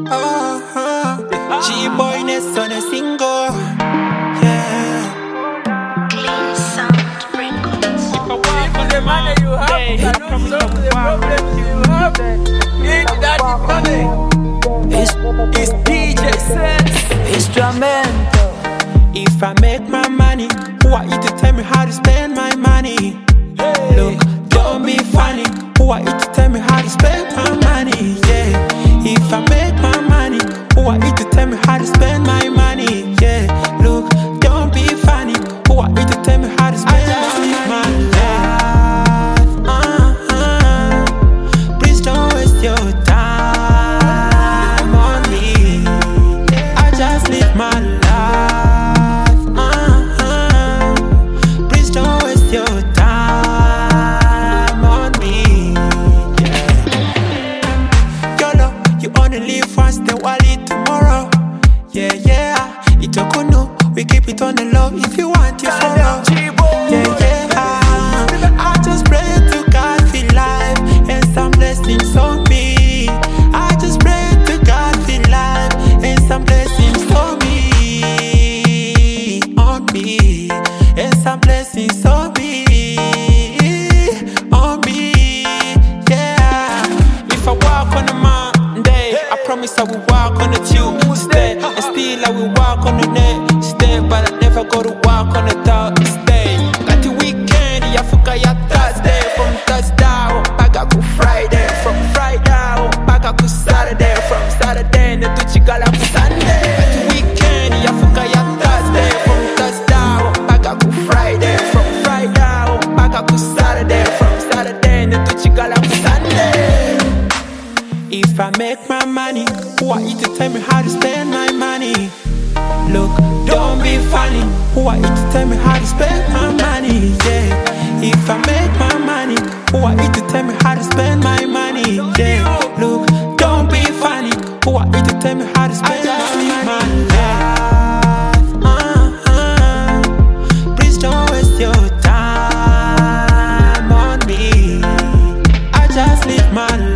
G-boyness on a single. Yeah. Clean Sound Records. For the money you have, I don't solve the problems you have. Need that money. It's DJ Sense. Instrumental. If I make my money, who are you to tell me how to spend my money? Look, don't be funny. Who are you to tell me how to spend my money? Yeah. If I make my money, who are you to tell me how to spend my money? Yeah. Look, don't be funny. Who are you to tell me how to spend my life? Please don't waste your time on me. I just live my life. Please don't waste your time on me. Yeah. YOLO, you only live once, then while it tomorrow. Yeah, yeah. It's a no, we keep it on the low. If you want, you follow. Yeah, yeah. I just pray to God for life and some blessings on me. I just pray to God for life and some blessings on me, and some blessings on me, yeah. If I walk on a Monday, I promise I will walk on a Tuesday, and still I will walk on the next day, but I never go to walk on a Thursday. Got the weekend, ya fuka ya Thursday. From Thursday, back up to Friday. From Friday, back up to Saturday. From Saturday, ne tu chikala ku Sunday. Got the weekend, ya fuka ya Thursday. From Thursday, back up to Friday. From Friday, back up to Saturday. From Saturday, ne tu chikala ku Sunday. If I make my money, who are you to tell me how to spend my money? Look, don't be funny. Who are you to tell me how to spend my money? Yeah. If I make my money, who are you to tell me how to spend my money? Yeah. Look, don't be funny. Who are you to tell me how to spend my life? Please don't waste your time on me. I just live my life.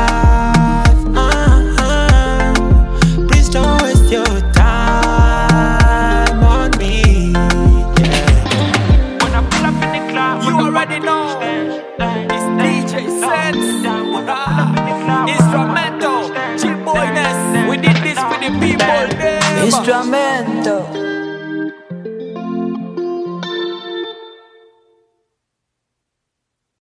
Please don't waste your time on me. When I pull up in the club, you already know. It's DJ Sense. Instrumental. G-boyness. We did this for the people. Them. Instrumental.